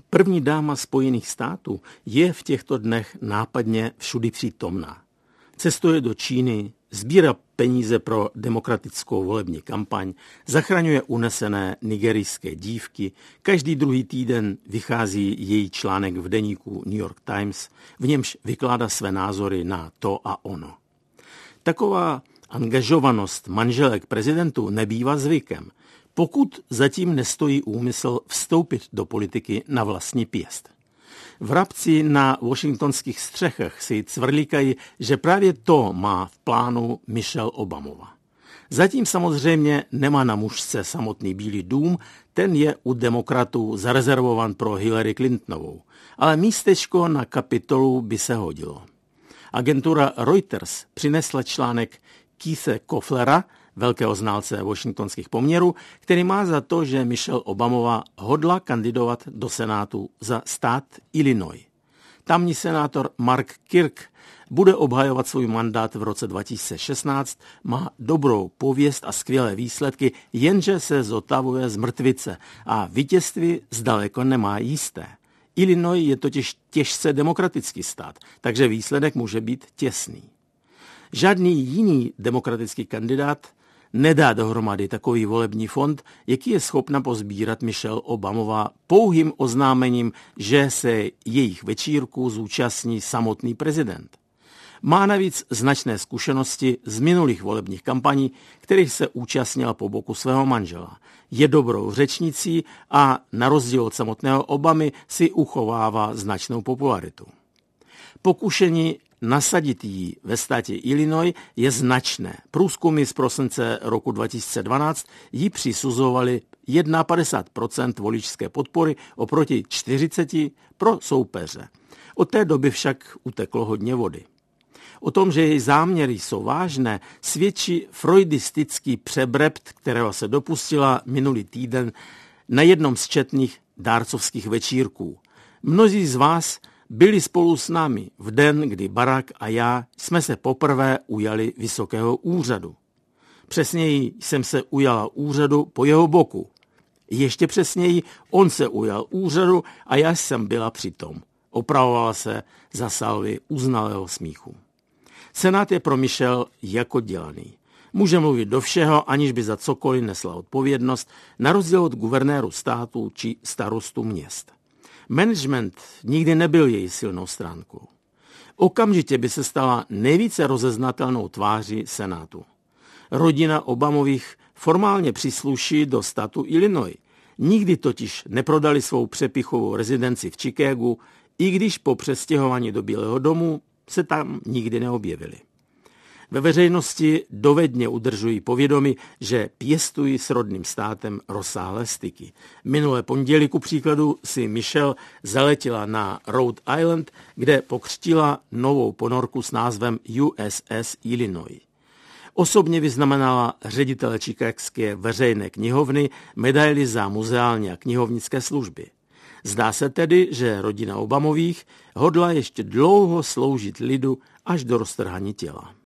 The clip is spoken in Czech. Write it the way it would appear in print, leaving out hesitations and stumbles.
První dáma Spojených států je v těchto dnech nápadně všudy přítomná. Cestuje do Číny, sbírá peníze pro demokratickou volební kampaň, zachraňuje unesené nigerijské dívky, každý druhý týden vychází její článek v deníku New York Times, v němž vykládá své názory na to a ono. Taková angažovanost manželek prezidentu nebývá zvykem, pokud zatím nestojí úmysl vstoupit do politiky na vlastní pěst. Vrabci na washingtonských střechách si cvrlíkají, že právě to má v plánu Michelle Obamova. Zatím samozřejmě nemá na mužce samotný Bílý dům, ten je u demokratů zarezervovan pro Hillary Clintonovou, ale místečko na Kapitolu by se hodilo. Agentura Reuters přinesla článek Keithe Kofflera, velkého znalce washingtonských poměrů, který má za to, že Michelle Obamova hodla kandidovat do Senátu za stát Illinois. Tamní senátor Mark Kirk bude obhajovat svůj mandát v roce 2016, má dobrou pověst a skvělé výsledky, jenže se zotavuje z mrtvice a vítězství zdaleko nemá jisté. Illinois je totiž těžce demokratický stát, takže výsledek může být těsný. Žádný jiný demokratický kandidát nedá dohromady takový volební fond, jaký je schopna pozbírat Michelle Obamová pouhým oznámením, že se jejich večírku zúčastní samotný prezident. Má navíc značné zkušenosti z minulých volebních kampaní, kterých se účastnila po boku svého manžela. Je dobrou řečnicí a na rozdíl od samotného Obamy si uchovává značnou popularitu. Pokušení nasadit ji ve státě Illinois je značné. Průzkumy z prosince roku 2012 jí přisuzovali 51% voličské podpory oproti 40% pro soupeře. Od té doby však uteklo hodně vody. O tom, že její záměry jsou vážné, svědčí freudistický přebrept, kterého se dopustila minulý týden na jednom z četných dárcovských večírků. Mnozí z vás byli spolu s námi v den, kdy Barack a já jsme se poprvé ujali vysokého úřadu. Přesněji jsem se ujala úřadu po jeho boku. Ještě přesněji on se ujal úřadu a já jsem byla přitom. Opravovala se za salvy uznalého smíchu. Senát je pro Michelle jako dělaný. Může mluvit do všeho, aniž by za cokoliv nesla odpovědnost, na rozdíl od guvernéru státu či starostu měst. Management nikdy nebyl její silnou stránkou. Okamžitě by se stala nejvíce rozeznatelnou tváří Senátu. Rodina Obamových formálně přísluší do státu Illinois. Nikdy totiž neprodali svou přepichovou rezidenci v Chicagu, i když po přestěhování do Bílého domu se tam nikdy neobjevili. Ve veřejnosti dovedně udržují povědomí, že pěstují s rodným státem rozsáhlé styky. Minulé pondělí ku příkladu si Michelle zaletěla na Rhode Island, kde pokřtila novou ponorku s názvem USS Illinois. Osobně vyznamenala ředitele chicagské veřejné knihovny medaili za muzeální a knihovnické služby. Zdá se tedy, že rodina Obamových hodlá ještě dlouho sloužit lidu až do roztrhání těla.